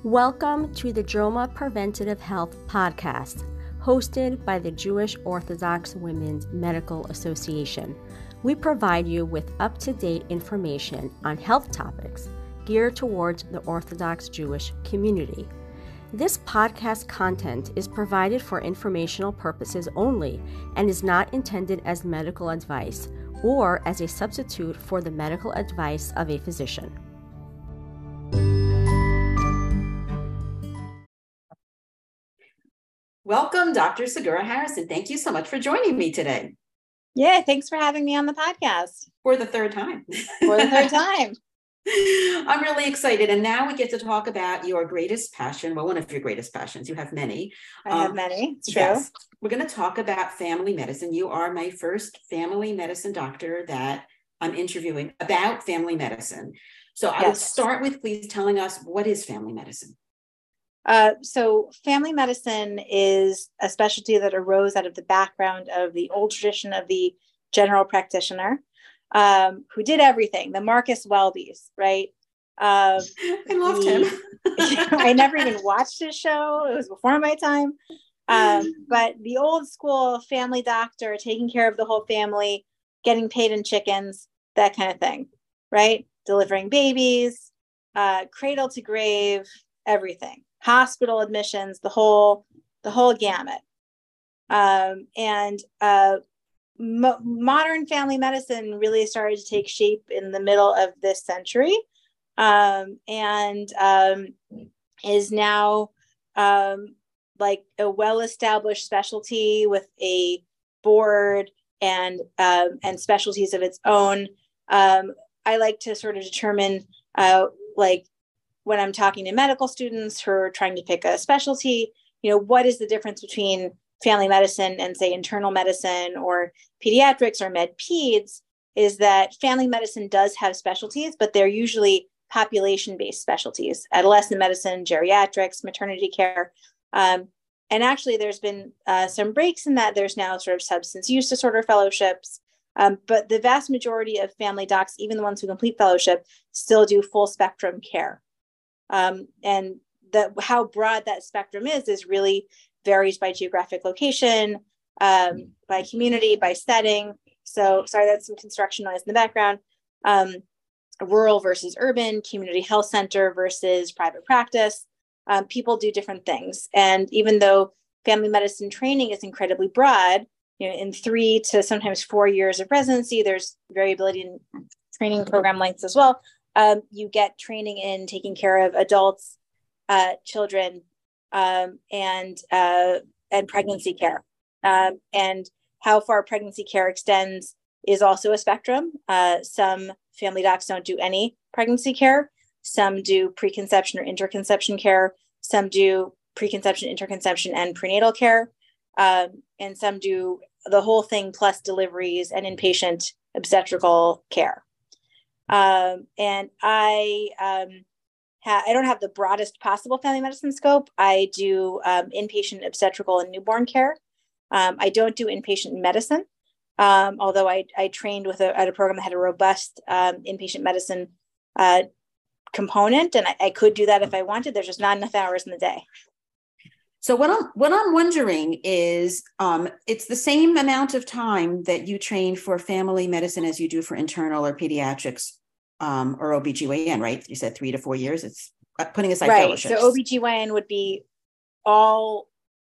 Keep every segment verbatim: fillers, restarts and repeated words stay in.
Welcome to the JOMA Preventative Health Podcast, hosted by the Jewish Orthodox Women's Medical Association. We provide you with up-to-date information on health topics geared towards the Orthodox Jewish community. This podcast content is provided for informational purposes only and is not intended as medical advice or as a substitute for the medical advice of a physician. Welcome, Doctor Segura Harrison. Thank you so much for joining me today. Yeah, thanks for having me on the podcast. For the third time. For the third time. I'm really excited. And now we get to talk about your greatest passion. Well, one of your greatest passions. You have many. I um, have many. It's true. Yes. We're going to talk about family medicine. You are my first family medicine doctor that I'm interviewing about family medicine. So I yes. would start with please telling us, what is family medicine? Uh, so family medicine is a specialty that arose out of the background of the old tradition of the general practitioner, um, who did everything, the Marcus Welbys, right? Um, I loved the, him. I never even watched his show. It was before my time. Um, but the old school family doctor taking care of the whole family, getting paid in chickens, that kind of thing, right? Delivering babies, uh, cradle to grave, everything. Hospital admissions, the whole, the whole gamut. Um, and uh, mo- modern family medicine really started to take shape in the middle of this century, um, and um, is now um, like a well-established specialty with a board and um, and specialties of its own. Um, I like to sort of determine, uh, like. when I'm talking to medical students who are trying to pick a specialty, you know, what is the difference between family medicine and say internal medicine or pediatrics or med peds, is that family medicine does have specialties, but they're usually population-based specialties, adolescent medicine, geriatrics, maternity care. Um, and actually there's been uh, some breaks in that. There's now sort of substance use disorder fellowships. Um, but the vast majority of family docs, even the ones who complete fellowship, still do full spectrum care. Um, and the, how broad that spectrum is, is really varies by geographic location, um, by community, by setting. So sorry, that's some construction noise in the background. Um, rural versus urban, community health center versus private practice. Um, people do different things. And even though family medicine training is incredibly broad, you know, in three to sometimes four years of residency, there's variability in training program lengths as well. Um, you get training in taking care of adults, uh, children, um, and uh, and pregnancy care. Um, and how far pregnancy care extends is also a spectrum. Uh, some family docs don't do any pregnancy care. Some do preconception or interconception care. Some do preconception, interconception, and prenatal care. Um, and some do the whole thing plus deliveries and inpatient obstetrical care. Um, and I, um, ha- I don't have the broadest possible family medicine scope. I do, um, inpatient obstetrical and newborn care. Um, I don't do inpatient medicine. Um, although I, I trained with a, at a program that had a robust, um, inpatient medicine, uh, component. And I, I could do that if I wanted. There's just not enough hours in the day. So what I'm what I'm wondering is, um, it's the same amount of time that you train for family medicine as you do for internal or pediatrics, um, or O B G Y N, right? You said three to four years. It's uh, putting aside right. fellowships. So O B G Y N would be all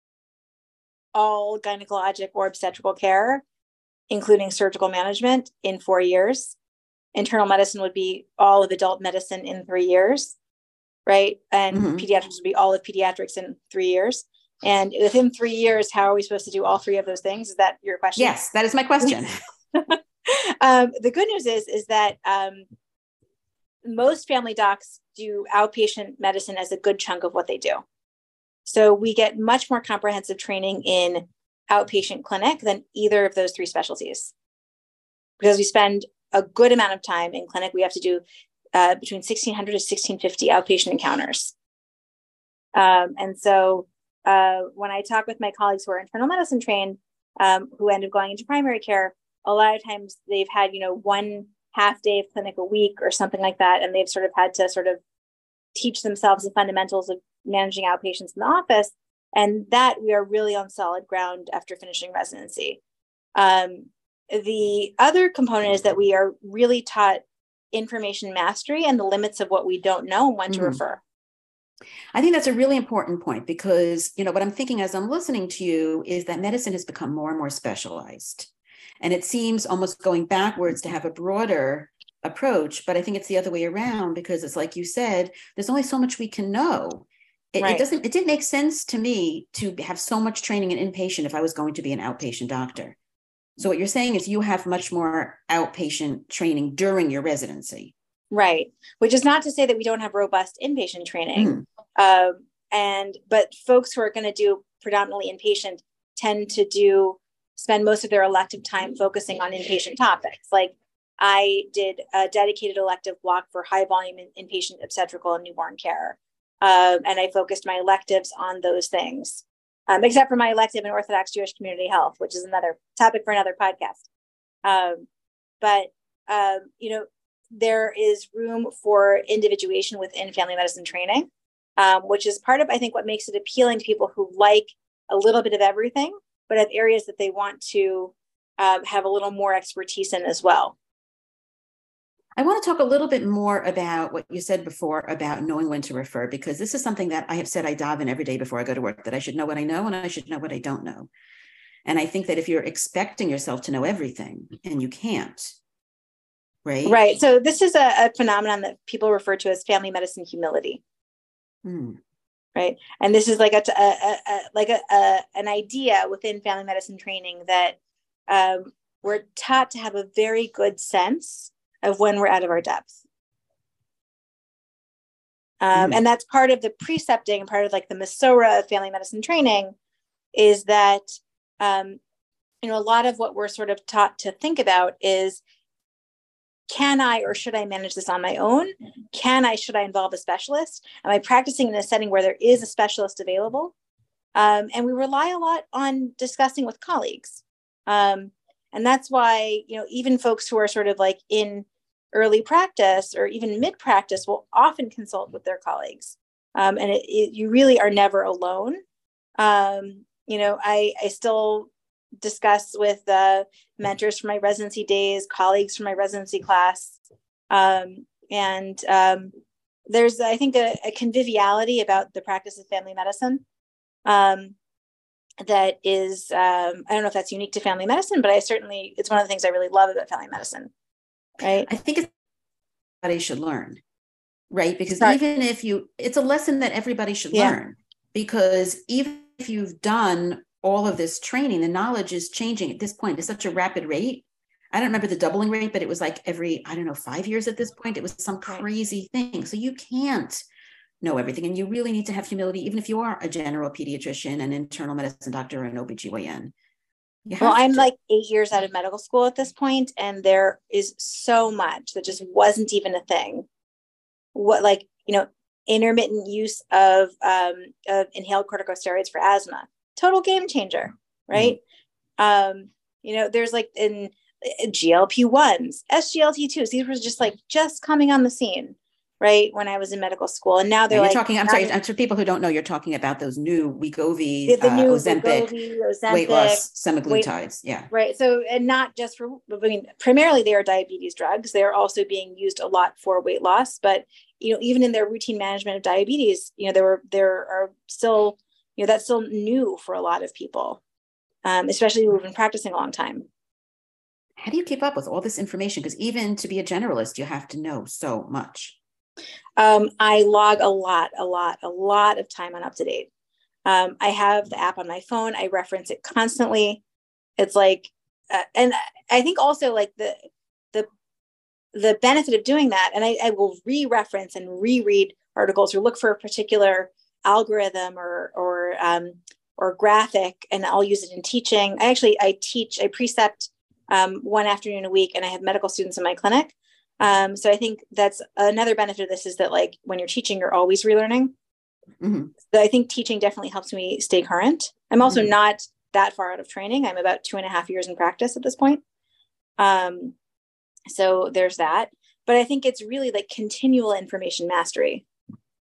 all gynecologic or obstetrical care, including surgical management, in four years. Internal medicine would be all of adult medicine in three years. Right. And mm-hmm. pediatrics would be all of pediatrics in three years. And within three years, how are we supposed to do all three of those things? Is that your question? Yes, that is my question. um, the good news is, is that um, most family docs do outpatient medicine as a good chunk of what they do. So we get much more comprehensive training in outpatient clinic than either of those three specialties. Because we spend a good amount of time in clinic, we have to do Uh, between sixteen hundred to sixteen fifty outpatient encounters. Um, and so uh, when I talk with my colleagues who are internal medicine trained, um, who end up going into primary care, a lot of times they've had, you know, one half day of clinic a week or something like that. And they've sort of had to sort of teach themselves the fundamentals of managing outpatients in the office. And that we are really on solid ground after finishing residency. Um, the other component is that we are really taught information mastery and the limits of what we don't know and when mm-hmm. to refer. I think that's a really important point because, you know, what I'm thinking as I'm listening to you is that medicine has become more and more specialized. And it seems almost going backwards to have a broader approach, but I think it's the other way around because it's like you said, there's only so much we can know. It, right. it doesn't, it didn't make sense to me to have so much training in inpatient if I was going to be an outpatient doctor. So what you're saying is you have much more outpatient training during your residency. Right. Which is not to say that we don't have robust inpatient training. Mm. Um, and, but folks who are going to do predominantly inpatient tend to do, spend most of their elective time focusing on inpatient topics. Like I did a dedicated elective block for high volume in, inpatient obstetrical and newborn care. Um, and I focused my electives on those things, um, except for my elective in Orthodox Jewish Community Health, which is another topic for another podcast. Um, but, um, you know, there is room for individuation within family medicine training, um, which is part of, I think, what makes it appealing to people who like a little bit of everything, but have areas that they want to um, have a little more expertise in as well. I want to talk a little bit more about what you said before about knowing when to refer, because this is something that I have said I dive in every day before I go to work, that I should know what I know and I should know what I don't know. And I think that if you're expecting yourself to know everything and you can't, right? Right. So this is a, a phenomenon that people refer to as family medicine humility. Hmm. Right. And this is like a, a, a, a like a, a an idea within family medicine training that um, we're taught to have a very good sense of when we're out of our depth. Um, mm. And that's part of the precepting and part of like the Masorah of family medicine training is that, um, you know, a lot of what we're sort of taught to think about is, can I or should I manage this on my own? Can I, should I involve a specialist? Am I practicing in a setting where there is a specialist available? Um, and we rely a lot on discussing with colleagues. Um, and that's why, you know, even folks who are sort of like in early practice or even mid practice will often consult with their colleagues. Um, and it, it, you really are never alone. Um, you know, I, I still discuss with uh, mentors from my residency days, colleagues from my residency class. Um, and um, there's, I think, a, a conviviality about the practice of family medicine um, that is, um, I don't know if that's unique to family medicine, but I certainly, it's one of the things I really love about family medicine. Right. I think it's everybody should learn, right? Because Sorry. even if you, it's a lesson that everybody should yeah. learn, because even if you've done all of this training, the knowledge is changing at this point at such a rapid rate. I don't remember the doubling rate, but it was like every, I don't know, five years at this point. It was some crazy thing. So you can't know everything. And you really need to have humility, even if you are a general pediatrician, an internal medicine doctor, or an O B G Y N. Well, I'm to. like eight years out of medical school at this point, and there is so much that just wasn't even a thing. What, like, you know, intermittent use of, um, of inhaled corticosteroids for asthma, total game changer, right? Mm-hmm. Um, you know, there's like in G L P ones, S G L T twos, these were just like just coming on the scene, right? When I was in medical school. And now they're and you're like- talking, I'm sorry, for people who don't know, you're talking about those new Wegovy, the, the uh, new Ozempic, Wegovy, Ozempic, weight loss, semaglutides. Yeah. Right. So, and not just for, I mean, primarily they are diabetes drugs. They're also being used a lot for weight loss, but, you know, even in their routine management of diabetes, you know, there were, there are still, you know, that's still new for a lot of people, um, especially who've been practicing a long time. How do you keep up with all this information? Because even to be a generalist, you have to know so much. Um, I log a lot, a lot, a lot of time on UpToDate. Um, I have the app on my phone. I reference it constantly. It's like, uh, and I think also like the, the, the benefit of doing that, and I, I will re-reference and reread articles or look for a particular algorithm or, or, um, or graphic, and I'll use it in teaching. I actually, I teach, I precept um, one afternoon a week, and I have medical students in my clinic. Um, so I think that's another benefit of this is that like when you're teaching, you're always relearning. Mm-hmm. So I think teaching definitely helps me stay current. I'm also mm-hmm. not that far out of training. I'm about two and a half years in practice at this point. Um, so there's that, but I think it's really like continual information mastery.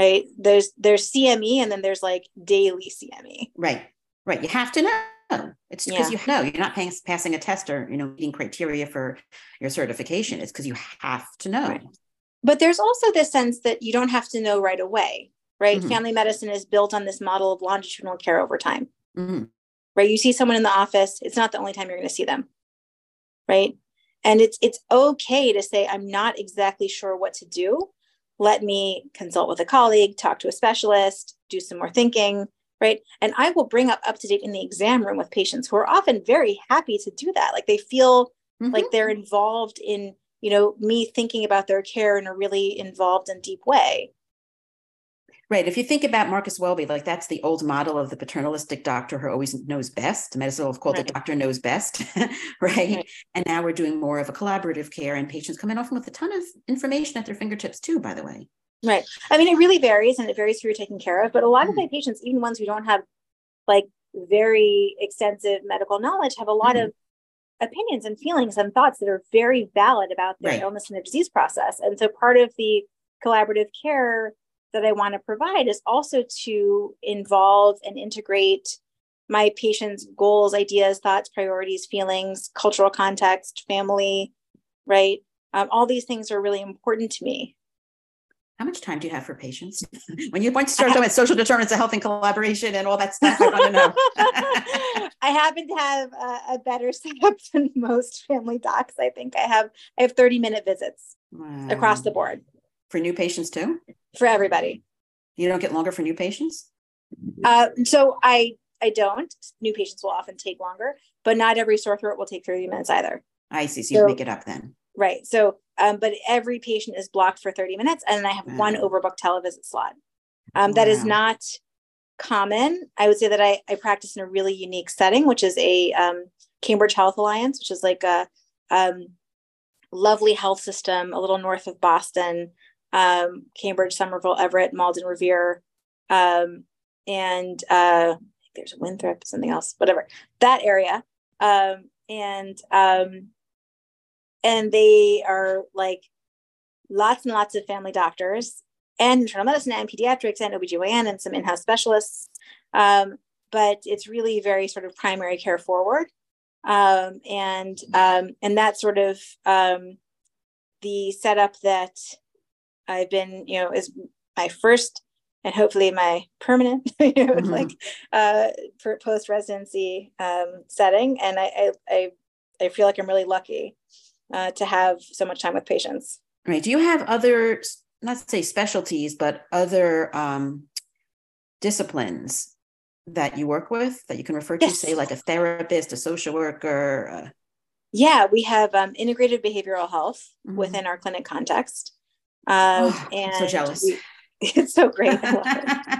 right? There's there's C M E, and then there's like daily C M E. Right, right. You have to know. It's because Yeah. you know you're not paying, passing a test or, you know, meeting criteria for your certification. It's because you have to know. Right. But there's also this sense that you don't have to know right away, right? Mm-hmm. Family medicine is built on this model of longitudinal care over time, Mm-hmm. right? You see someone in the office, it's not the only time you're going to see them, right? And it's it's okay to say, I'm not exactly sure what to do. Let me consult with a colleague, talk to a specialist, do some more thinking, right? And I will bring up up to date in the exam room with patients who are often very happy to do that. Like they feel mm-hmm. like they're involved in, you know, me thinking about their care in a really involved and deep way. Right. If you think about Marcus Welby, like that's the old model of the paternalistic doctor who always knows best. Medicine will have called right. the doctor knows best, right? right? And now we're doing more of a collaborative care, and patients come in often with a ton of information at their fingertips too, by the way. Right. I mean, it really varies, and it varies who you're taking care of. But a lot mm-hmm. of my patients, even ones who don't have like very extensive medical knowledge, have a lot mm-hmm. of opinions and feelings and thoughts that are very valid about their right. illness and their disease process. And so part of the collaborative care that I want to provide is also to involve and integrate my patients' goals, ideas, thoughts, priorities, feelings, cultural context, family, right? Um, all these things are really important to me. How much time do you have for patients? When you want to start talking about social determinants of health and collaboration and all that stuff, I want to know. I happen to have a, a better setup than most family docs. I think I have I have thirty minute visits wow. across the board. For new patients too? For everybody. You don't get longer for new patients? Uh, so I I don't. New patients will often take longer, but not every sore throat will take thirty minutes either. I see. So you so, make it up then. Right. So, um, but every patient is blocked for thirty minutes, and I have wow. one overbooked televisit slot. Um, wow. That is not common. I would say that I, I practice in a really unique setting, which is a um, Cambridge Health Alliance, which is like a um, lovely health system, a little north of Boston. Um, Cambridge, Somerville, Everett, Malden, Revere, um, and uh, I think there's Winthrop, something else, whatever, that area. Um, and, um, and they are like lots and lots of family doctors and internal medicine and pediatrics and O B G Y N and some in-house specialists. Um, but it's really very sort of primary care forward. Um, and, um, and that's sort of, um, the setup that I've been, you know, is my first and hopefully my permanent, you know, mm-hmm. like uh, for post residency um, setting, and I, I I feel like I'm really lucky uh, to have so much time with patients. Right. Do you have other, not to say specialties, but other um, disciplines that you work with that you can refer to, yes. say like a therapist, a social worker? Uh... Yeah, we have um, integrated behavioral health mm-hmm. within our clinic context. Um, oh, and I'm so jealous. We, it's so great. I love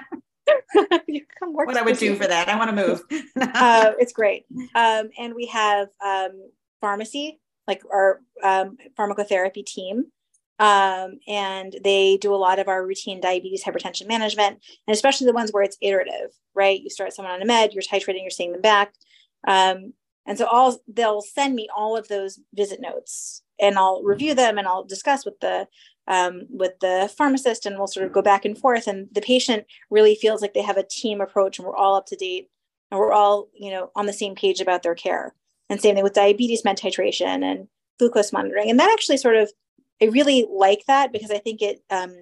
it. You come work what I would do for that. I want to move. uh, it's great. Um, and we have um, pharmacy, like our um, pharmacotherapy team. Um, and they do a lot of our routine diabetes, hypertension management, and especially the ones where it's iterative, right? You start someone on a med, you're titrating, you're seeing them back. Um, and so all they'll send me all of those visit notes, and I'll review them, and I'll discuss with the um, with the pharmacist, and we'll sort of go back and forth. And the patient really feels like they have a team approach, and we're all up to date, and we're all, you know, on the same page about their care. And same thing with diabetes med titration and glucose monitoring. And that actually sort of, I really like that, because I think it um,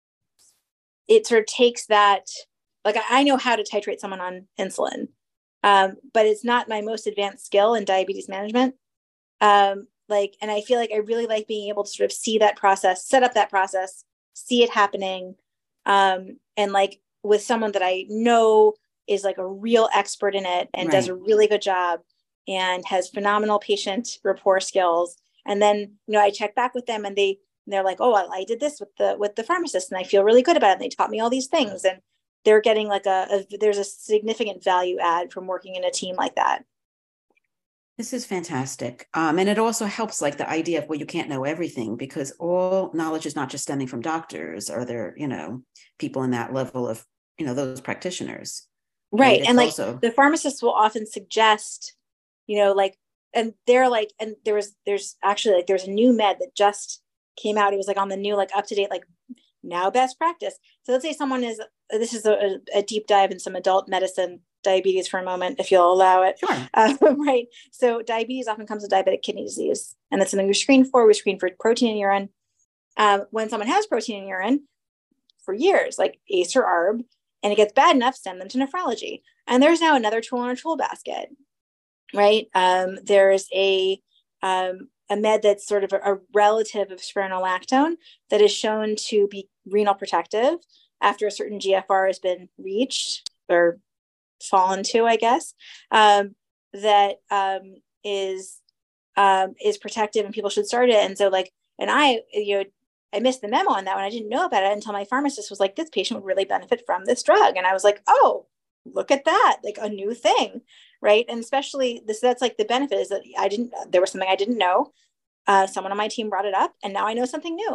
it sort of takes that, like I know how to titrate someone on insulin, um, but it's not my most advanced skill in diabetes management. Um, like, and I feel like I really like being able to sort of see that process, set up that process, see it happening. Um, and like with someone that I know is like a real expert in it and right. does a really good job and has phenomenal patient rapport skills. And then, you know, I check back with them, and they, they're like, oh, I, I did this with the, with the pharmacist, and I feel really good about it. And they taught me all these things, and they're getting like a, a there's a significant value add from working in a team like that. This is fantastic. Um, and it also helps like the idea of, well, you can't know everything, because all knowledge is not just stemming from doctors, or there, you know, people in that level of, you know, those practitioners. Right. And, and like also... the pharmacists will often suggest, you know, like, and they're like, and there was, there's actually like, there's a new med that just came out. It was like on the new, like up to date, like now best practice. So let's say someone is, this is a, a deep dive in some adult medicine diabetes for a moment, if you'll allow it. Sure. Um, right. So diabetes often comes with diabetic kidney disease, and that's something we screen for. We screen for protein in urine. Um, when someone has protein in urine for years, like A C E or A R B, and it gets bad enough, send them to nephrology. And there's now another tool in our tool basket, right? Um, there's a, um, a med that's sort of a, a relative of spironolactone that is shown to be renal protective after a certain G F R has been reached or fallen to, I guess, um, that um, is um, is protective, and people should start it. And so like, and I, you know, I missed the memo on that one. I didn't know about it until my pharmacist was like, this patient would really benefit from this drug. And I was like, oh, look at that, like a new thing, right? And especially this, that's like the benefit is that I didn't, there was something I didn't know. Uh, someone on my team brought it up, and now I know something new.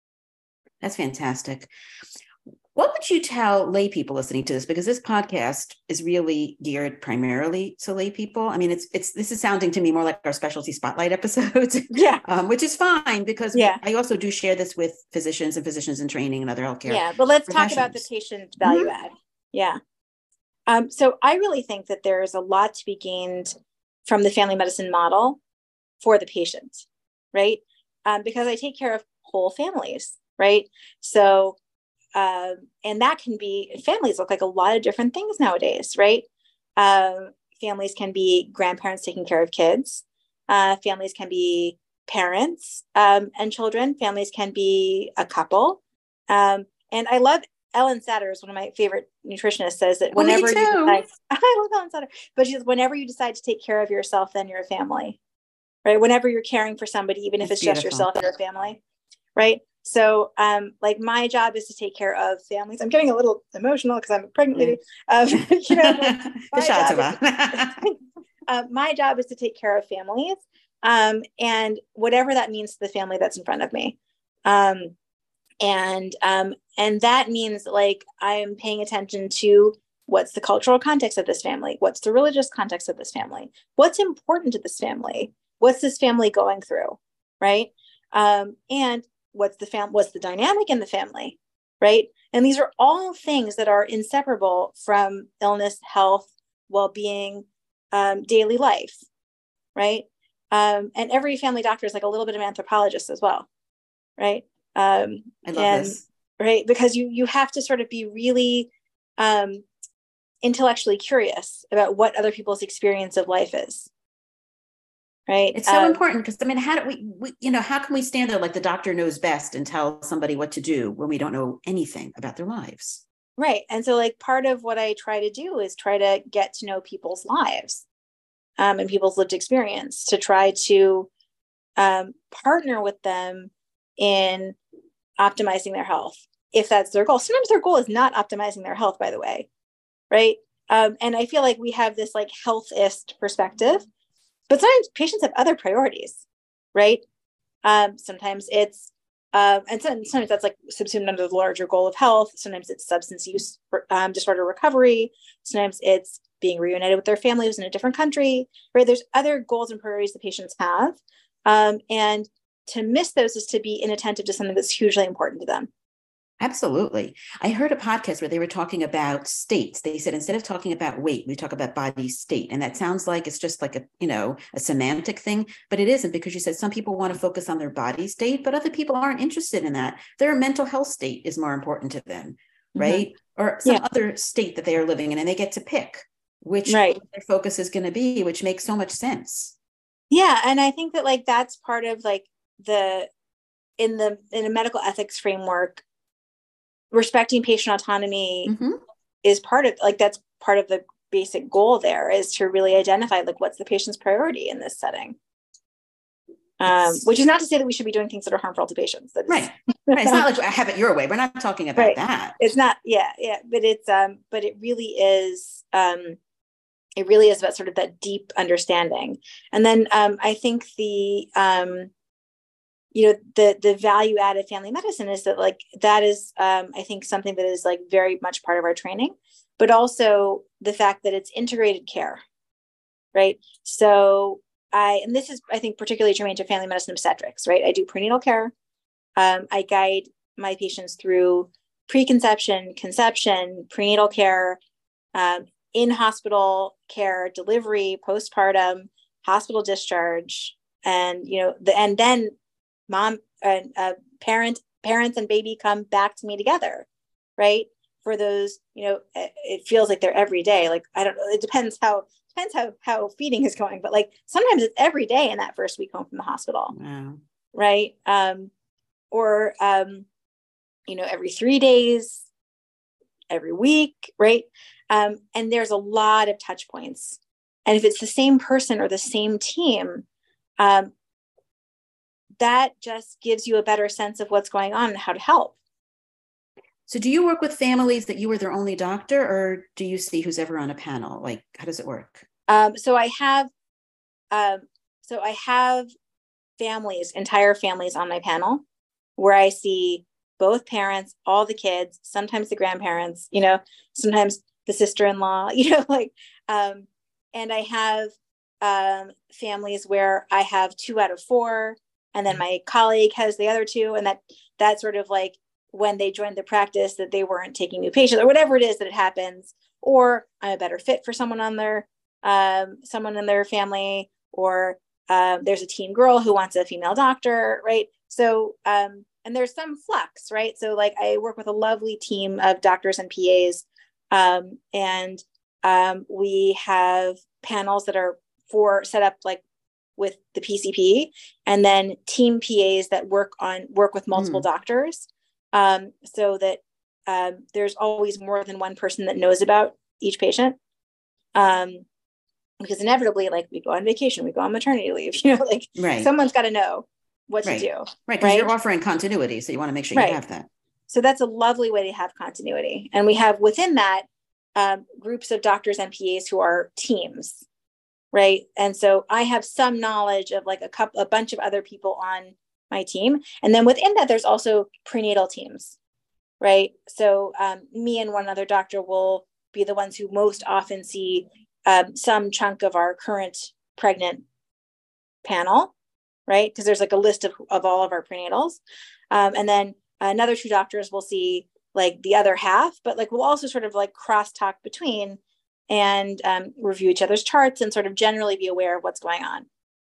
That's fantastic. What would you tell lay people listening to this? Because this podcast is really geared primarily to lay people. I mean, it's it's this is sounding to me more like our specialty spotlight episodes, yeah, um, which is fine because yeah. I also do share this with physicians and physicians in training and other healthcare. Yeah, but let's talk about the patient value mm-hmm. add. Yeah. Um, so I really think that there is a lot to be gained from the family medicine model for the patient, right? Um, because I take care of whole families, right? So Um, and that can be, families look like a lot of different things nowadays, right? Um, families can be grandparents taking care of kids. Uh, families can be parents um, and children. Families can be a couple. Um, and I love Ellen Satters, one of my favorite nutritionists, says that whenever you decide, I love Ellen Satters, but she says, whenever you decide to take care of yourself, then you're a family, right? Whenever you're caring for somebody, even if That's it's beautiful. Just yourself, you're a family, right? So, um, like my job is to take care of families. I'm getting a little emotional because I'm a pregnant lady. Um, you know, my, job is to, uh, my job is to take care of families, um, and whatever that means to the family that's in front of me. Um, and um, and that means like I'm paying attention to what's the cultural context of this family, what's the religious context of this family, what's important to this family, what's this family going through, right? Um, and what's the fam what's the dynamic in the family, right? And these are all things that are inseparable from illness, health, well-being, um, daily life, right? Um, and every family doctor is like a little bit of an anthropologist as well, right? Um, I love and, this. Right, because you you have to sort of be really um, intellectually curious about what other people's experience of life is. Right. It's so um, important because I mean, how do we, we, you know, how can we stand there like the doctor knows best and tell somebody what to do when we don't know anything about their lives? Right. And so like part of what I try to do is try to get to know people's lives um, and people's lived experience to try to um, partner with them in optimizing their health, if that's their goal. Sometimes their goal is not optimizing their health, by the way. Right. Um, and I feel like we have this like healthist perspective. But sometimes patients have other priorities, right? Um, sometimes it's, uh, and sometimes that's like subsumed under the larger goal of health. Sometimes it's substance use um, disorder recovery. Sometimes it's being reunited with their family who's in a different country, right? There's other goals and priorities the patients have. Um, and to miss those is to be inattentive to something that's hugely important to them. Absolutely. I heard a podcast where they were talking about states. They said, instead of talking about weight, we talk about body state. And that sounds like it's just like a, you know, a semantic thing, but it isn't, because you said some people want to focus on their body state, but other people aren't interested in that. Their mental health state is more important to them, right? Mm-hmm. Or some yeah. other state that they are living in, and they get to pick which right. their focus is going to be, which makes so much sense. Yeah. And I think that like, that's part of like the, in the, in a medical ethics framework, respecting patient autonomy mm-hmm. is part of like, that's part of the basic goal there, is to really identify like what's the patient's priority in this setting. Um, which is not to say that we should be doing things that are harmful to patients. That is, right. right. It's not like I have it your way. We're not talking about right. that. It's not. Yeah. Yeah. But it's, um, but it really is, um, it really is about sort of that deep understanding. And then, um, I think the, um, you know, the, the value added family medicine is that like, that is, um, I think something that is like very much part of our training, but also the fact that it's integrated care, right? So I, and this is, I think, particularly germane to family medicine obstetrics, right? I do prenatal care. Um, I guide my patients through preconception, conception, prenatal care, um, in-hospital care, delivery, postpartum, hospital discharge, and, you know, the, and then mom and uh, parent, parents and baby come back to me together, right? For those, you know, it, it feels like they're every day. Like, I don't know, it depends how, depends how, how feeding is going, but like, sometimes it's every day in that first week home from the hospital. Wow. Right. Um, or, um, you know, every three days, every week, right? Um, and there's a lot of touch points. And if it's the same person or the same team, um, that just gives you a better sense of what's going on and how to help. So do you work with families that you are their only doctor, or do you see who's ever on a panel? Like, how does it work? Um, so I have, um, so I have families, entire families on my panel where I see both parents, all the kids, sometimes the grandparents, you know, sometimes the sister-in-law, you know, like, um, and I have um, families where I have two out of four, and then my colleague has the other two, and that that's sort of like when they joined the practice that they weren't taking new patients or whatever it is that it happens, or I'm a better fit for someone on their, um, someone in their family, or um, there's a teen girl who wants a female doctor, right? So, um, and there's some flux, right? So like I work with a lovely team of doctors and P As, um, and um, we have panels that are for set up like with the P C P, and then team P As that work on work with multiple mm. doctors, um, so that um, there's always more than one person that knows about each patient. Um, because inevitably, like we go on vacation, we go on maternity leave, you know, like right. someone's got to know what right. to do. Right. Because right? you're offering continuity. So you want to make sure right. you have that. So that's a lovely way to have continuity. And we have within that um, groups of doctors and P As who are teams. Right. And so I have some knowledge of like a couple, a bunch of other people on my team. And then within that, there's also prenatal teams. Right. So um, me and one other doctor will be the ones who most often see um, some chunk of our current pregnant panel. Right. Because there's like a list of, of all of our prenatals. Um, and then another two doctors will see like the other half, but like we'll also sort of like cross talk between and um, review each other's charts and sort of generally be aware of what's going on.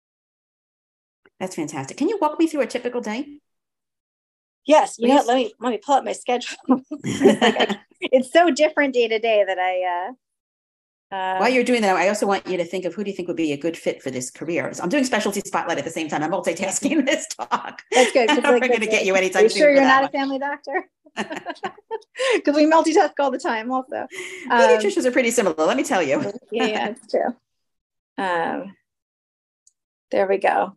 That's fantastic. Can you walk me through a typical day? Yes. You Please? know what? Let me, let me pull up my schedule. it's, like I, it's so different day to day that I, uh, uh, while you're doing that, I also want you to think of who do you think would be a good fit for this career. So I'm doing specialty spotlight at the same time. I'm multitasking this talk. That's good. We're like, going to get you anytime soon. Are you sure you're not one. a family doctor? Because we multitask all the time also. Um, Pediatricians are pretty similar, let me tell you. yeah, yeah, it's true. Um, there we go.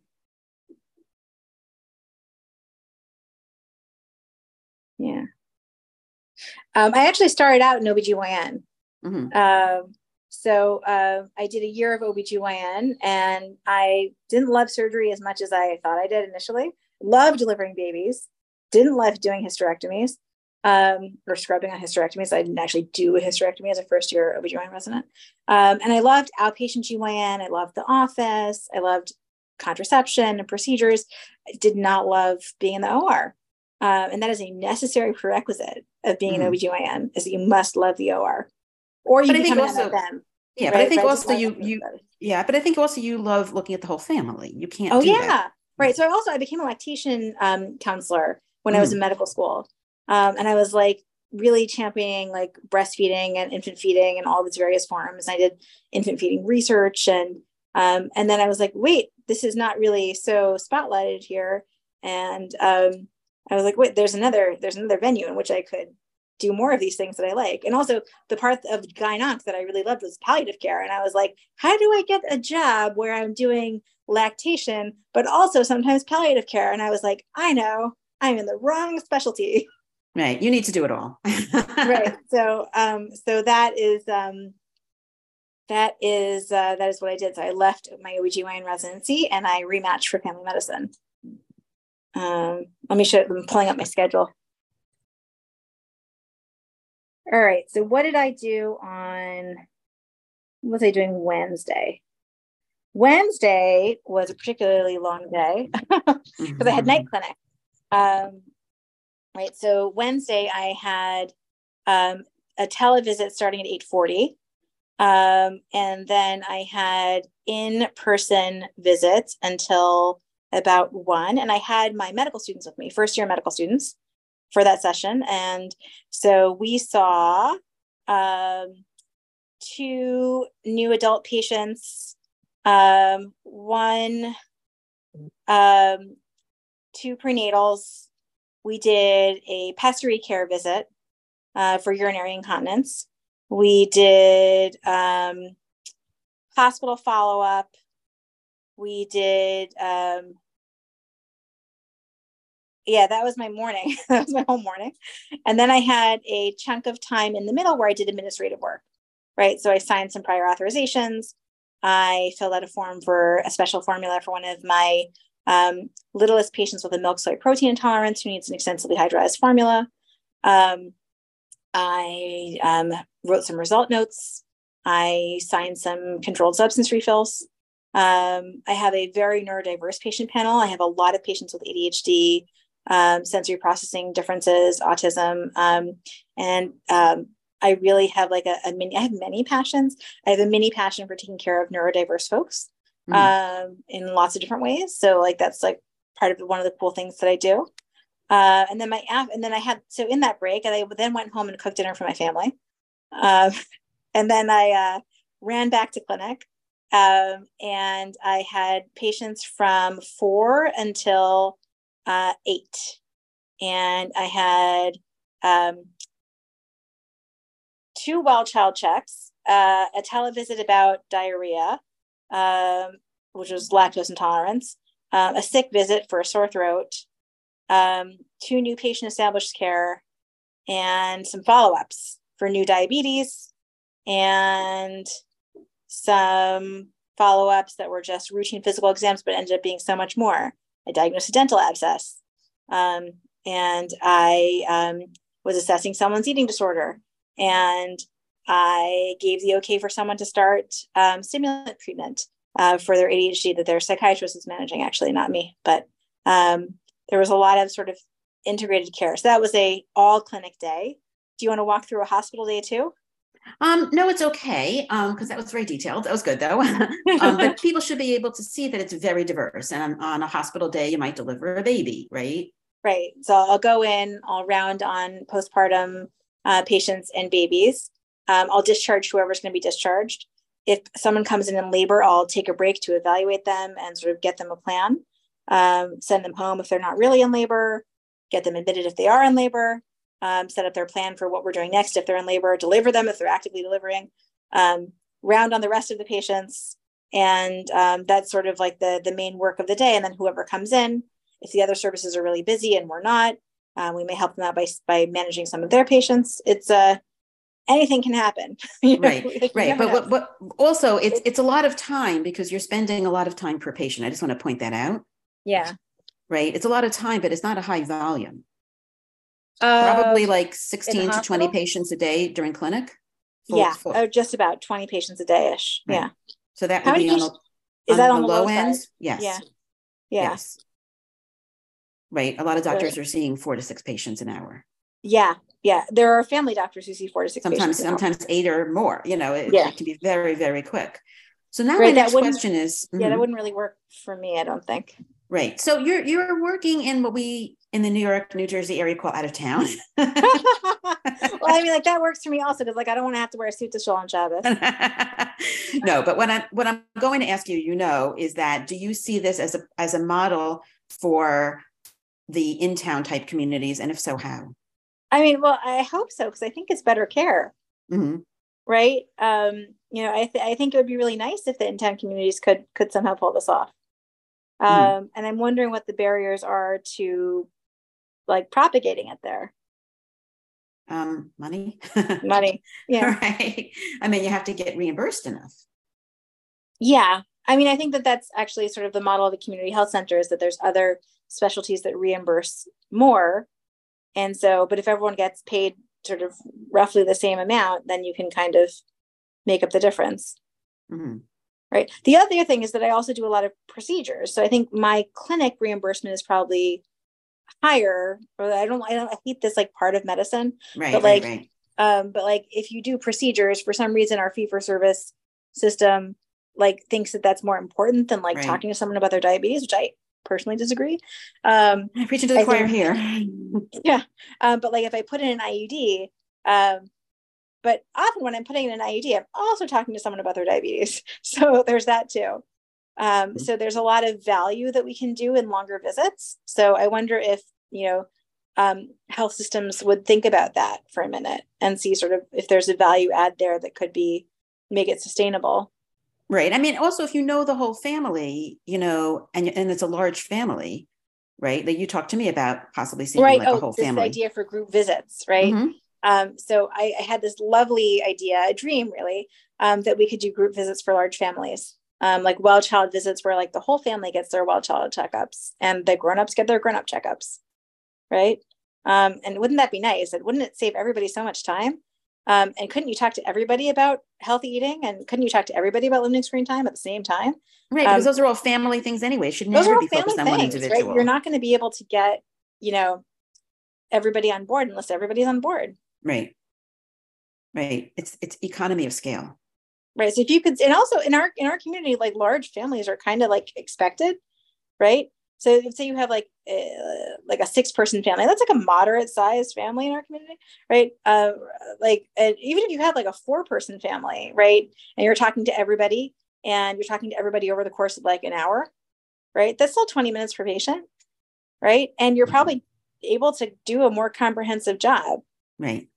Yeah. Um, I actually started out in O B G Y N. Mm-hmm. Um, so uh, I did a year of O B G Y N, and I didn't love surgery as much as I thought I did initially. Loved delivering babies. Didn't love doing hysterectomies um, or scrubbing on hysterectomies. I didn't actually do a hysterectomy as a first year O B G Y N resident. Um, and I loved outpatient G Y N. I loved the office. I loved contraception and procedures. I did not love being in the O R. Um, and that is a necessary prerequisite of being mm-hmm. an O B G Y N, is that you must love the O R. Or you become an M F M. Yeah, right? but I think also you, you, yeah, but I think also you love looking at the whole family. You can't oh, do yeah. that. Right. So I also, I became a lactation um, counselor when mm. I was in medical school. Um, and I was like really championing like breastfeeding and infant feeding and all of its various forms. I did infant feeding research. And, um, and then I was like, wait, this is not really so spotlighted here. And um, I was like, wait, there's another, there's another venue in which I could do more of these things that I like. And also the part of gynoc that I really loved was palliative care. And I was like, how do I get a job where I'm doing lactation, but also sometimes palliative care? And I was like, I know, I'm in the wrong specialty. Right. You need to do it all. Right. So, um, so that is, um, that is, uh, that is what I did. So I left my O B G Y N residency and I rematched for family medicine. Um, let me show you, I'm pulling up my schedule. All right. So what did I do on, what was I doing Wednesday? Wednesday was a particularly long day because mm-hmm. I had night clinic. Um, right? So Wednesday I had um, a televisit starting at eight forty. Um, and then I had in-person visits until about one. And I had my medical students with me, first year medical students for that session. And so we saw um, two new adult patients, um, one, um, two prenatals. We did a pessary care visit uh, for urinary incontinence. We did um, hospital follow-up. We did, um, yeah, that was my morning. That was my whole morning. And then I had a chunk of time in the middle where I did administrative work, right? So I signed some prior authorizations. I filled out a form for a special formula for one of my um, littlest patients with a milk soy protein intolerance who needs an extensively hydrolyzed formula. Um, I um, wrote some result notes. I signed some controlled substance refills. Um, I have a very neurodiverse patient panel. I have a lot of patients with A D H D, um, sensory processing differences, autism, um, and um, I really have like a, a mini, I have many passions. I have a mini passion for taking care of neurodiverse folks mm-hmm. um, in lots of different ways. So like, that's like part of one of the cool things that I do. Uh, and then my app, and then I had, so in that break, I then went home and cooked dinner for my family. Um, and then I uh, ran back to clinic. Um, and I had patients from four until uh, eight. And I had um, two well child checks, uh, a televisit about diarrhea, um, which was lactose intolerance, um, a sick visit for a sore throat, um, two new patient established care, and some follow-ups for new diabetes, and some follow-ups that were just routine physical exams, but ended up being so much more. I diagnosed a dental abscess, um, and I um, was assessing someone's eating disorder, and I gave the okay for someone to start um, stimulant treatment uh, for their A D H D that their psychiatrist was managing, actually, not me, but um, there was a lot of sort of integrated care. So that was a all clinic day. Do you want to walk through a hospital day too? Um, no, it's okay. Um, because that was very detailed. That was good though. um, but people should be able to see that it's very diverse. And on, on a hospital day, you might deliver a baby, right? Right. So I'll go in, I'll round on postpartum uh, patients and babies. Um, I'll discharge whoever's going to be discharged. If someone comes in in labor, I'll take a break to evaluate them and sort of get them a plan. Um, send them home if they're not really in labor, get them admitted if they are in labor, um, set up their plan for what we're doing next if they're in labor, deliver them if they're actively delivering, um, round on the rest of the patients. And um, that's sort of like the, the main work of the day. And then whoever comes in, if the other services are really busy and we're not, uh, we may help them out by, by managing some of their patients. It's uh, anything can happen. You know? Right, like, right. But, what, but also it's, it's a lot of time because you're spending a lot of time per patient. I just want to point that out. Yeah. Right. It's a lot of time, but it's not a high volume. Uh, Probably like sixteen to twenty patients a day during clinic. Full, yeah. Full. Oh, just about twenty patients a day ish. Right. Yeah. So that would be on, a, is on that the on the low, low end. Side? Yes. Yeah. Yeah. Yes. Right. A lot of doctors are seeing four to six patients an hour. Yeah. Yeah. There are family doctors who see four to six sometimes, patients. Sometimes sometimes eight or more, you know, it, yeah. it can be very, very quick. So now right, my next question is. Yeah, mm-hmm. that wouldn't really work for me, I don't think. Right. So you're you're working in what we in the New York, New Jersey area call out of town. Well, I mean, like that works for me also because like I don't want to have to wear a suit to shul on Shabbos. No, but what I'm what I'm going to ask you, you know, is that do you see this as a as a model for the in-town type communities, and if so, how? I mean, well, I hope so because I think it's better care, mm-hmm. right? Um, you know, I th- I think it would be really nice if the in-town communities could could somehow pull this off. Um, mm. And I'm wondering what the barriers are to like propagating it there. Um, money, money. Yeah. Right. I mean, you have to get reimbursed enough. Yeah. I mean, I think that that's actually sort of the model of the community health center is that there's other specialties that reimburse more. And so, but if everyone gets paid sort of roughly the same amount, then you can kind of make up the difference. Mm-hmm. Right. The other thing is that I also do a lot of procedures. So I think my clinic reimbursement is probably hire, or I don't, I don't, I hate this like part of medicine, right, but like, right, right. um, but like if you do procedures, for some reason, our fee for service system like thinks that that's more important than like right. talking to someone about their diabetes, which I personally disagree. Um, I'm preaching to the I choir think, here. Yeah. Um, but like if I put in an I U D, um, but often when I'm putting in an I U D, I'm also talking to someone about their diabetes. So there's that too. Um, mm-hmm. So there's a lot of value that we can do in longer visits. So I wonder if, you know, um, health systems would think about that for a minute and see sort of if there's a value add there that could be, make it sustainable. Right. I mean, also, if you know the whole family, you know, and, and it's a large family, right? That you talked to me about possibly seeing right. like oh, a whole this family. idea for group visits, right? Mm-hmm. Um, so I, I had this lovely idea, a dream really, um, that we could do group visits for large families, um, like well child visits where like the whole family gets their well child checkups and the grownups get their grown-up checkups, right? Um, and wouldn't that be nice? And wouldn't it save everybody so much time? Um, and couldn't you talk to everybody about healthy eating? And couldn't you talk to everybody about limiting screen time at the same time? Right, because um, those are all family things anyway. It should never be focused on one individual. Right? You're not going to be able to get, you know, everybody on board unless everybody's on board. Right. Right. It's it's economy of scale. Right. So if you could, and also in our in our community, like large families are kind of like expected, right? So if say you have like uh, like a six person family, that's like a moderate sized family in our community, right? Uh, like and even if you had like a four person family, right, and you're talking to everybody, and you're talking to everybody over the course of like an hour, right? That's still twenty minutes per patient, right? And you're probably able to do a more comprehensive job, right?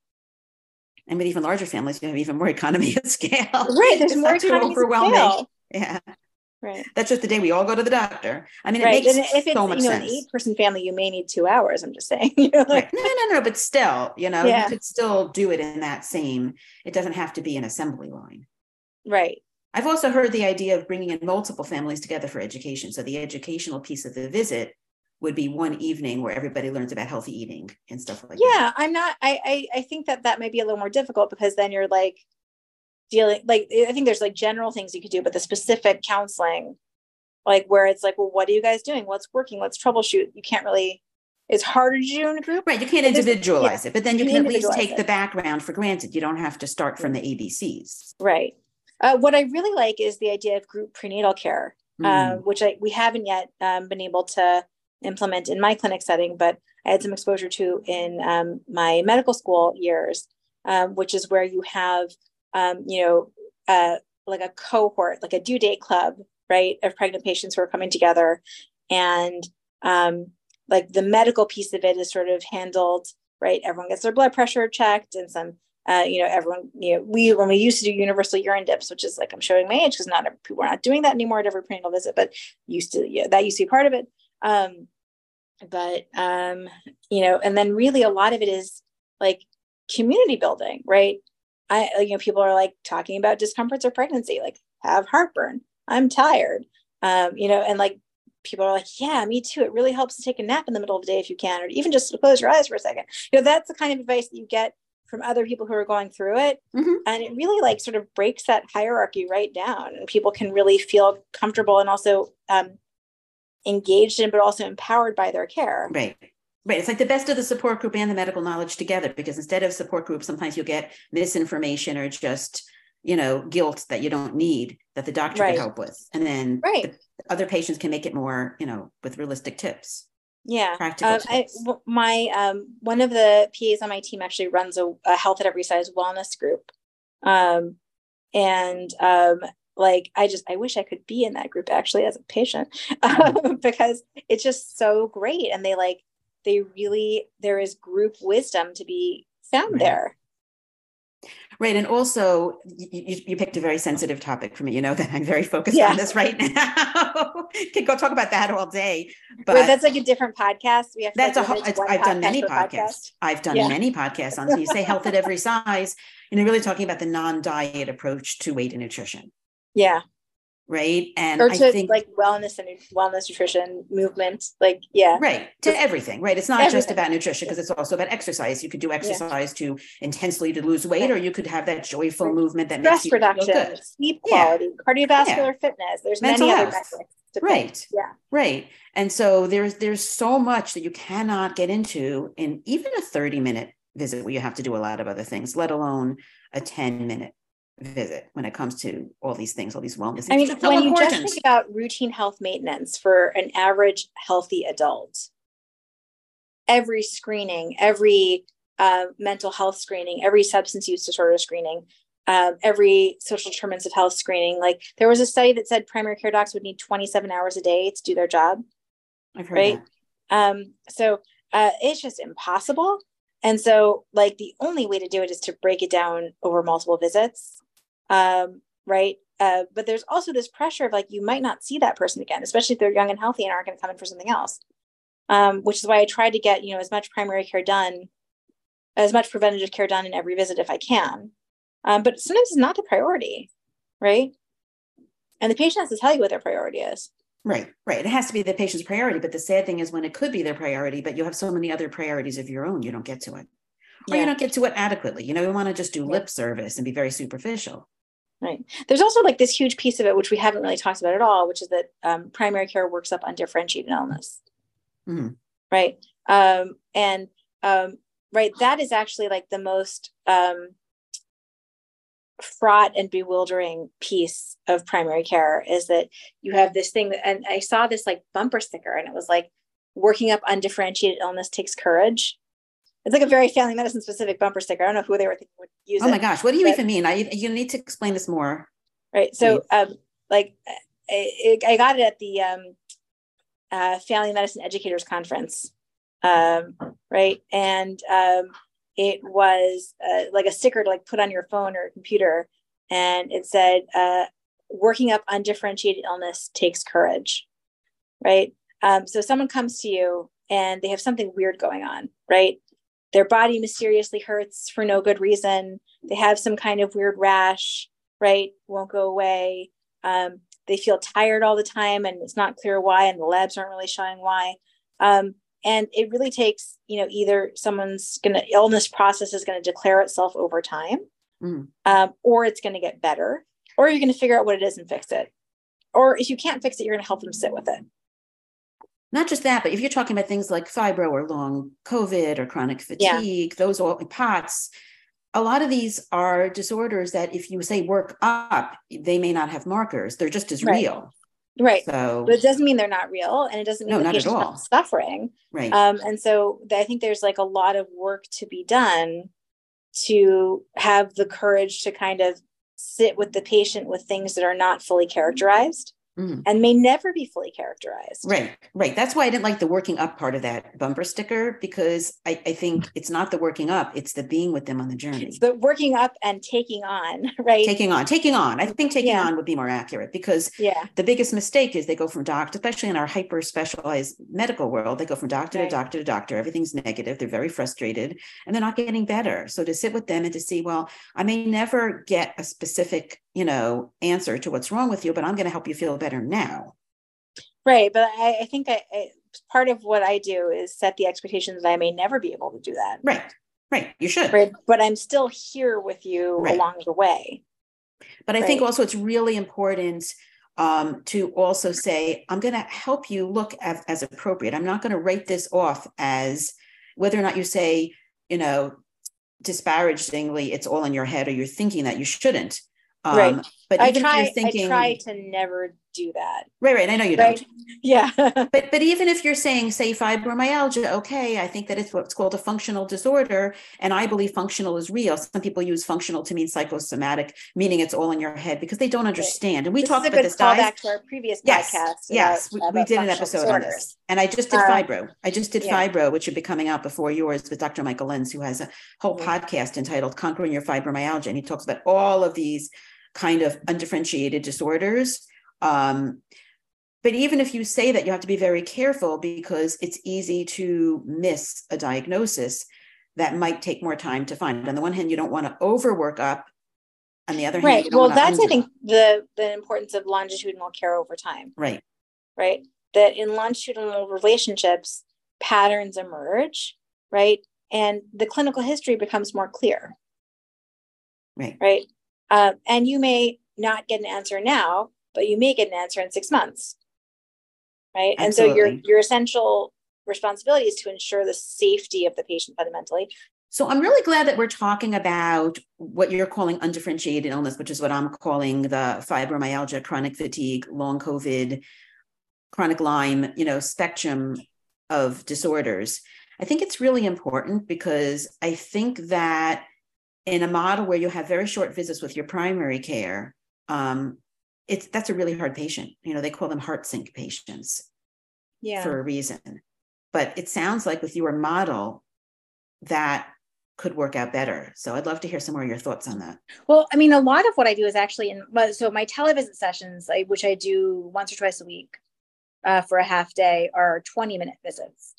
And with even larger families, you have even more economy of scale. Right. There's it's more not too overwhelming. Scale. Yeah. Right. That's just the day we all go to the doctor. I mean, it right. makes and if it's, so much you know, sense. An eight-person family, you may need two hours. I'm just saying. You know, like, right. No, no, no. But still, you know, yeah. you could still do it in that same. It doesn't have to be an assembly line. Right. I've also heard the idea of bringing in multiple families together for education. So the educational piece of the visit would be one evening where everybody learns about healthy eating and stuff like yeah, that. Yeah, I'm not. I, I I think that that might be a little more difficult because then you're like dealing. Like I think there's like general things you could do, but the specific counseling. Like where it's like, well, what are you guys doing? What's working? Let's troubleshoot. You can't really, it's harder to do in a group. Right. You can't individualize yeah, it, but then you, you can, can at least take it. the background for granted. You don't have to start from the A B Cs. Right. Uh, what I really like is the idea of group prenatal care, mm. um, which I, we haven't yet um, been able to implement in my clinic setting, but I had some exposure to in um, my medical school years, um, which is where you have, um, you know, uh, like a cohort, like a due date club, right, of pregnant patients who are coming together. And um, like the medical piece of it is sort of handled, right? Everyone gets their blood pressure checked and some, uh, you know, everyone, you know, we, when we used to do universal urine dips, which is like, I'm showing my age because not every, people are not doing that anymore at every prenatal visit, but used to, yeah, that used to be part of it. Um, but, um, you know, and then really a lot of it is like community building, right? I, you know, people are like talking about discomforts of pregnancy, like have heartburn. I'm tired, um, you know, and like people are like, yeah, me too. It really helps to take a nap in the middle of the day if you can, or even just close your eyes for a second. You know, that's the kind of advice that you get from other people who are going through it. Mm-hmm. And it really like sort of breaks that hierarchy right down and people can really feel comfortable and also um, engaged in, but also empowered by their care. Right. Right. It's like the best of the support group and the medical knowledge together, because instead of support group, sometimes you'll get misinformation or just you know, guilt that you don't need that the doctor right. could help with. And then right. the other patients can make it more, you know, with realistic tips. Yeah. Practical um, tips. I, my, um, one of the P As on my team actually runs a, a health at every size wellness group. Um, and, um, like, I just, I wish I could be in that group actually as a patient mm-hmm. because it's just so great. And they like, they really, there is group wisdom to be found right. there. Right. And also you, you picked a very sensitive topic for me, you know, that I'm very focused yeah. on this right now. Can go talk about that all day. But Wait, that's like a different podcast. We have to that's like, a whole, I've done many podcasts. Podcast. I've done yeah. many podcasts on, so you say health at every size, and you're really talking about the non-diet approach to weight and nutrition. Yeah. Right. And or to I think like wellness and wellness, nutrition, movement, like, yeah. Right. To everything. Right. It's not everything. just about nutrition because it's also about exercise. You could do exercise yeah. to intensely to lose weight, right. or you could have that joyful right. movement that stress makes you reduction, feel good. Sleep quality, yeah. cardiovascular yeah. fitness. There's mental many health. other metrics. Right. Yeah. Right. And so there's there's so much that you cannot get into in even a thirty minute visit where you have to do a lot of other things, let alone a ten minute visit when it comes to all these things, all these wellness. I mean, it's so when important. you just think about routine health maintenance for an average healthy adult, every screening, every uh, mental health screening, every substance use disorder screening, um, every social determinants of health screening. Like there was a study that said primary care docs would need twenty-seven hours a day to do their job. I've heard right. that. Um, so uh, it's just impossible. And so like the only way to do it is to break it down over multiple visits. Um, right. Uh, but there's also this pressure of like, you might not see that person again, especially if they're young and healthy and aren't going to come in for something else. Um, which is why I try to get, you know, as much primary care done, as much preventative care done in every visit if I can. Um, but sometimes it's not the priority, right? And the patient has to tell you what their priority is. Right, right. It has to be the patient's priority. But the sad thing is when it could be their priority, but you have so many other priorities of your own, you don't get to it. Or Yeah. you don't get to it adequately. You know, you want to just do Yeah. lip service and be very superficial. Right. There's also like this huge piece of it, which we haven't really talked about at all, which is that um, primary care works up undifferentiated illness. Mm-hmm. Right. Um, and um, right. That is actually like the most um, fraught and bewildering piece of primary care is that you have this thing that, and I saw this like bumper sticker and it was like working up undifferentiated illness takes courage. It's like a very family medicine specific bumper sticker. I don't know who they were thinking would use Oh it. my gosh. What do you but, even mean? I, you need to explain this more. Right. So um, like I, I got it at the um, uh, Family Medicine Educators Conference. Um, right. And um, it was uh, like a sticker to like put on your phone or computer. And it said, uh, working up undifferentiated illness takes courage. Right. Um, so someone comes to you and they have something weird going on, right? Their body mysteriously hurts for no good reason. They have some kind of weird rash, right? Won't go away. Um, they feel tired all the time and it's not clear why, and the labs aren't really showing why. Um, and it really takes, you know, either someone's going to, illness process is going to declare itself over time, mm-hmm. um, or it's going to get better, or you're going to figure out what it is and fix it. Or if you can't fix it, you're going to help them sit with it. Not just that, but if you're talking about things like fibro or long COVID or chronic fatigue, yeah. those all P O T S, a lot of these are disorders that if you say work up, they may not have markers. They're just as right. real. Right. So, but it doesn't mean they're not real. And it doesn't mean no, the not patient's at all. not suffering. Right. Um, and so I think there's like a lot of work to be done to have the courage to kind of sit with the patient with things that are not fully characterized. Mm. And may never be fully characterized. Right, right. That's why I didn't like the working up part of that bumper sticker, because I, I think it's not the working up, it's the being with them on the journey. It's the working up and taking on, right? Taking on, taking on. I think taking yeah. on would be more accurate, because yeah. the biggest mistake is they go from doctor, especially in our hyper specialized medical world, they go from doctor right. to doctor to doctor. Everything's negative. They're very frustrated and they're not getting better. So to sit with them and to see, well, I may never get a specific, you know, answer to what's wrong with you, but I'm going to help you feel better now. Right. But I, I think I, I, part of what I do is set the expectations that I may never be able to do that. Right. Right. You should. Right. But I'm still here with you right. along the way. But I right. think also it's really important um, to also say, I'm going to help you look as, as appropriate. I'm not going to write this off as whether or not you say, you know, disparagingly, it's all in your head, or you're thinking that you shouldn't. Um, right. But I even try, if you're thinking, I try to never do that. Right, right. I know you right? don't. Yeah. but but even if you're saying, say, fibromyalgia, okay, I think that it's what's called a functional disorder. And I believe functional is real. Some people use functional to mean psychosomatic, meaning it's all in your head, because they don't understand. Right. And we this talked is a about good this, call guys. back to our previous yes, podcast. Yes, about, we, we about did an episode disorders. on this. And I just did uh, fibro. I just did yeah. fibro, which should be coming out before yours, with Doctor Michael Lenz, who has a whole mm-hmm. podcast entitled Conquering Your Fibromyalgia. And he talks about all of these kind of undifferentiated disorders. Um, but even if you say that, you have to be very careful, because it's easy to miss a diagnosis that might take more time to find. On the one hand, you don't want to overwork up. On the other hand, right. you don't well, want to that's under- I think the the importance of longitudinal care over time. Right. Right. That in longitudinal relationships, patterns emerge. Right. And the clinical history becomes more clear. Right. Right. Um, and you may not get an answer now, but you may get an answer in six months. right? Absolutely. And so your your essential responsibility is to ensure the safety of the patient fundamentally. So I'm really glad that we're talking about what you're calling undifferentiated illness, which is what I'm calling the fibromyalgia, chronic fatigue, long COVID, chronic Lyme, you know, spectrum of disorders. I think it's really important because I think that in a model where you have very short visits with your primary care, um, it's that's a really hard patient. You know, they call them heart sink patients Yeah. for a reason. But it sounds like with your model that could work out better. So I'd love to hear some more of your thoughts on that. Well, I mean, a lot of what I do is actually in, so my televisit sessions, I, which I do once or twice a week uh, for a half day, are twenty minute visits.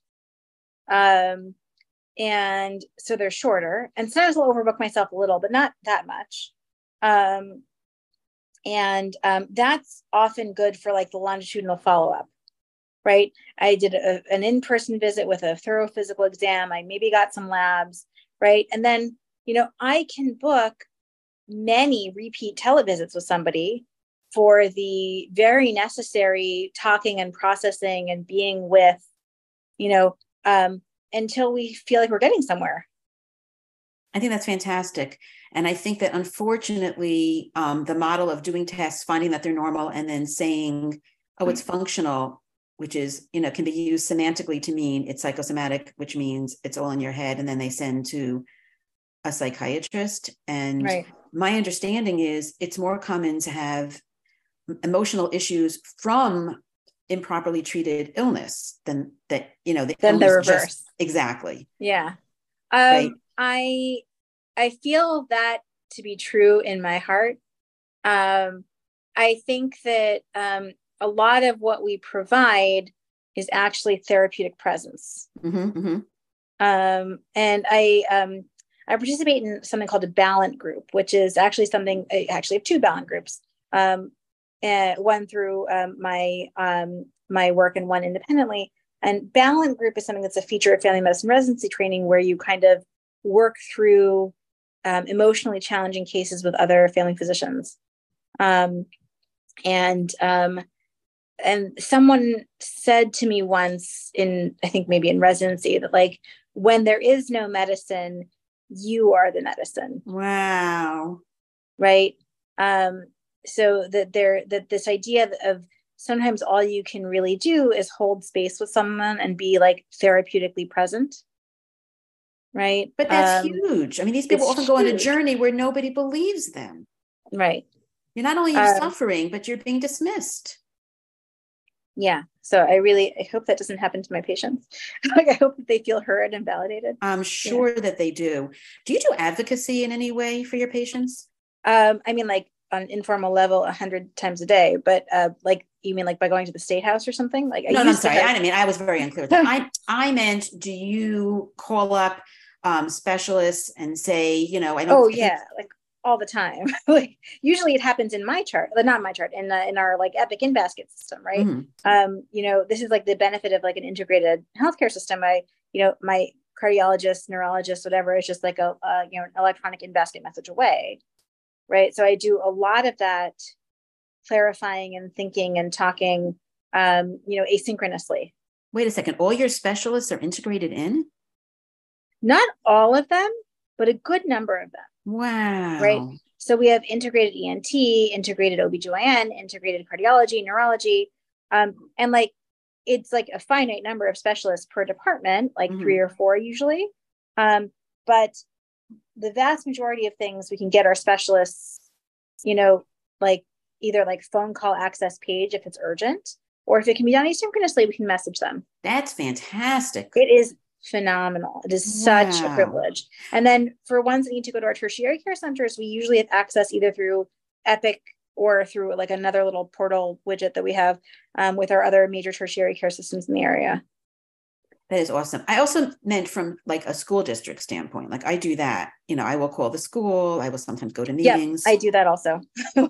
Um, and so they're shorter, and sometimes I'll overbook myself a little, but not that much. Um, and um, that's often good for like the longitudinal follow-up, right? I did a, an in-person visit with a thorough physical exam. I maybe got some labs, right? And then, you know, I can book many repeat televisits with somebody for the very necessary talking and processing and being with, you know, um, until we feel like we're getting somewhere. I think that's fantastic. And I think that unfortunately, um, the model of doing tests, finding that they're normal, and then saying, oh, it's functional, which is, you know, can be used semantically to mean it's psychosomatic, which means it's all in your head. And then they send to a psychiatrist. And right. my understanding is it's more common to have emotional issues from improperly treated illness than that, you know, the than the reverse. Just, exactly. Yeah. Um, right. I, I feel that to be true in my heart. Um, I think that, um, a lot of what we provide is actually therapeutic presence. Mm-hmm, mm-hmm. Um, and I, um, I participate in something called a Ballant group, which is actually something, I actually have two Ballant groups, um, and one through um, my, um, my work and one independently. And Ballant group is something that's a feature of family medicine residency training where you kind of work through um, emotionally challenging cases with other family physicians. Um, and, um, and someone said to me once in, I think maybe in residency, that like, when there is no medicine, you are the medicine. Wow. Right. Um, so that there, that this idea of sometimes all you can really do is hold space with someone and be like therapeutically present. Right. But that's um, huge. I mean, these people often go huge. on a journey where nobody believes them. Right. You're not only um, suffering, but you're being dismissed. Yeah. So I really, I hope that doesn't happen to my patients. Like, I hope that they feel heard and validated. I'm sure yeah. that they do. Do you do advocacy in any way for your patients? Um, I mean, like on an informal level, a hundred times a day, but uh, like, you mean like by going to the State House or something? Like, I no, no, I'm sorry. have... I didn't mean, I was very unclear with that. I, I meant, do you call up um, specialists and say, you know, I don't. Oh, I think- yeah. Like all the time. Like usually it happens in my chart, but not my chart, in uh, in our like Epic in basket system, right? Mm-hmm. Um, you know, this is like the benefit of like an integrated healthcare system. I, you know, my cardiologist, neurologist, whatever, is just like a, a you know, an electronic in basket message away, right? So I do a lot of that clarifying and thinking and talking, um, you know, asynchronously. Wait a second. All your specialists are integrated in? Not all of them, but a good number of them. Wow. Right. So we have integrated E N T, integrated O B G Y N, integrated cardiology, neurology. Um, and like, it's like a finite number of specialists per department, like mm-hmm. three or four usually. Um, but the vast majority of things we can get our specialists, you know, like either like phone call access page if it's urgent, or if it can be done asynchronously, we can message them. That's fantastic. It is phenomenal. It is wow. such a privilege. And then for ones that need to go to our tertiary care centers, we usually have access either through Epic or through like another little portal widget that we have um, with our other major tertiary care systems in the area. That is awesome. I also meant from like a school district standpoint. Like I do that, you know, I will call the school. I will sometimes go to meetings. Yep, I do that also.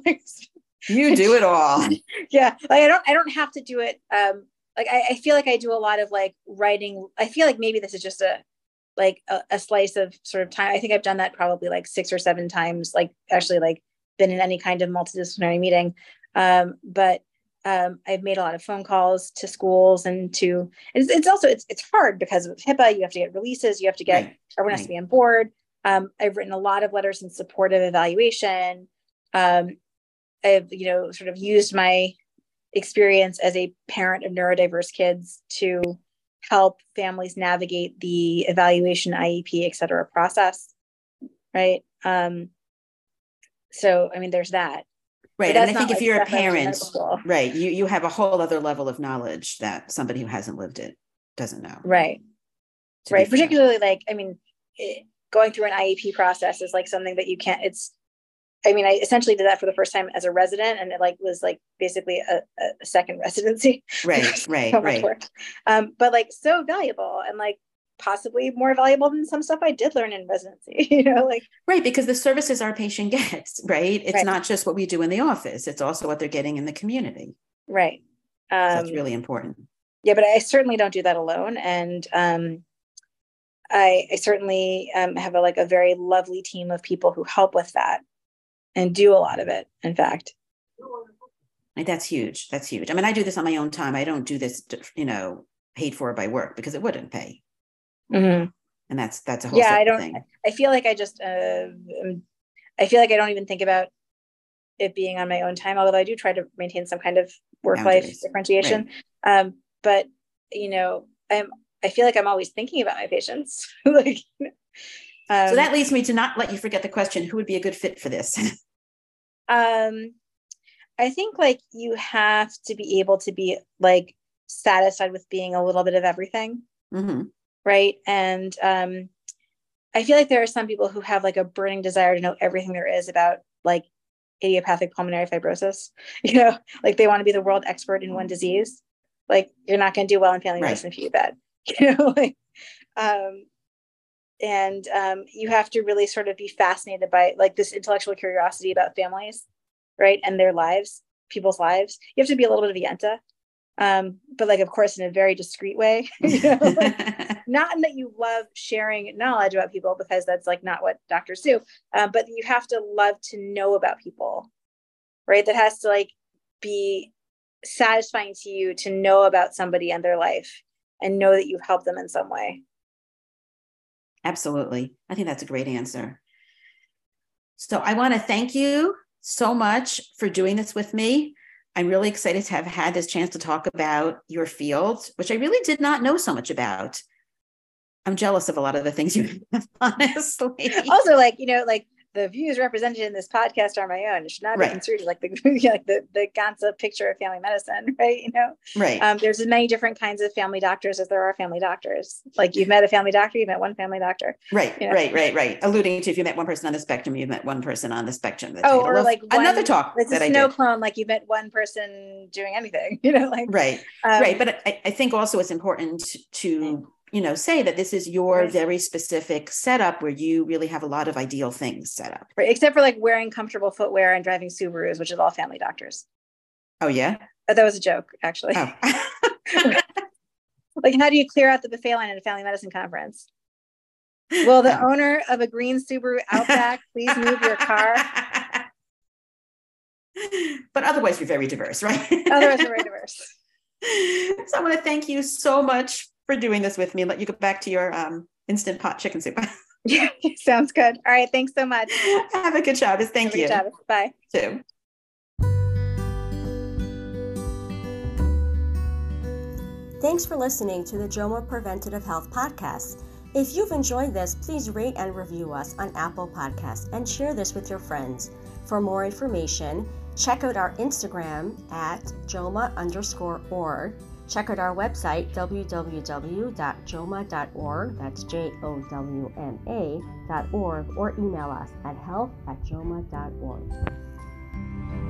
You do it all. Yeah. Like I don't, I don't have to do it. Um, like, I, I feel like I do a lot of like writing. I feel like maybe this is just a, like a, a slice of sort of time. I think I've done that probably like six or seven times, like actually like been in any kind of multidisciplinary meeting. Um, but um, I've made a lot of phone calls to schools and to, it's, it's also, it's, it's hard because of HIPAA. You have to get releases. You have to get, Right. everyone has Right. to be on board. Um, I've written a lot of letters in support of evaluation. Um, I've, you know, sort of used my experience as a parent of neurodiverse kids to help families navigate the evaluation, I E P, et cetera, process. Right. Um, so, I mean, there's that. Right. But And I that's think not, if like, you're a stuff I learned in parent, medical school. right, you, you have a whole other level of knowledge that somebody who hasn't lived it doesn't know. Right. to be Right. fair. Particularly, like, I mean, it, going through an I E P process is like something that you can't, it's, I mean, I essentially did that for the first time as a resident, and it like was like basically a, a second residency. Right, right, So much right. work. Um, but like so valuable, and like possibly more valuable than some stuff I did learn in residency, you know, like. Right, because the services our patient gets, right? It's Right. not just what we do in the office, it's also what they're getting in the community. Right. So Um, that's really important. yeah, but I certainly don't do that alone. And um, I, I certainly um, have a, like a very lovely team of people who help with that and do a lot of it, in fact. Like, that's huge. That's huge. I mean, I do this on my own time. I don't do this, to, you know, paid for by work, because it wouldn't pay. Mm-hmm. And that's, that's a whole Yeah, I separate don't, thing. I feel like I just, uh, um, I feel like I don't even think about it being on my own time, although I do try to maintain some kind of work-life Boundaries. differentiation. Right. Um, but, you know, I'm, I feel like I'm always thinking about my patients. like, um, So that leads me to not let you forget the question, who would be a good fit for this? um, I think like you have to be able to be like satisfied with being a little bit of everything. Mm-hmm. Right. And um, I feel like there are some people who have like a burning desire to know everything there is about like idiopathic pulmonary fibrosis. You know, like they want to be the world expert in one disease. Like, you're not going to do well in family Right. medicine if you do that. You know, like, um, and um, you have to really sort of be fascinated by like this intellectual curiosity about families, right, and their lives, people's lives. You have to be a little bit of a yenta. Um, but like, of course, in a very discreet way, you know, like, not in that you love sharing knowledge about people, because that's like not what doctors do. Uh, but you have to love to know about people, right? That has to like be satisfying to you to know about somebody and their life and know that you've helped them in some way. Absolutely. I think that's a great answer. So I want to thank you so much for doing this with me. I'm really excited to have had this chance to talk about your field, which I really did not know so much about. I'm jealous of a lot of the things you have, honestly. Also, like, you know, like the views represented in this podcast are my own. It should not be Right. construed like the like the, the Gansa picture of family medicine, right? You know, Right. Um, there's as many different kinds of family doctors as there are family doctors. Like, you've met a family doctor, you've met one family doctor. Right, you know? right, right, right. Alluding to, if you met one person on the spectrum, you've met one person on the spectrum. The Oh, title or of like one, another talk it's that a I snow did. clone, like you've met one person doing anything, you know, like, Right, um, right. But I, I think also it's important to, you know, say that this is your Right. very specific setup where you really have a lot of ideal things set up. right, except for like wearing comfortable footwear and driving Subarus, which is all family doctors. Oh, yeah? But that was a joke, actually. Oh. Like, how do you clear out the buffet line at a family medicine conference? Will the Oh. owner of a green Subaru Outback please move your car? But otherwise, you're very diverse, right? Otherwise, we're very diverse. So I want to thank you so much for doing this with me and let you get back to your um, Instant Pot chicken soup. Yeah, sounds good. All right, thanks so much. Have a good Shabbos. Thank Have a you. good Shabbos. Bye. Too. Thanks for listening to the JOMA Preventative Health Podcast. If you've enjoyed this, please rate and review us on Apple Podcasts and share this with your friends. For more information, check out our Instagram at JOMA underscore org. Check out our website, w w w dot joma dot org, that's J O W M A dot org, or email us at health at joma dot org.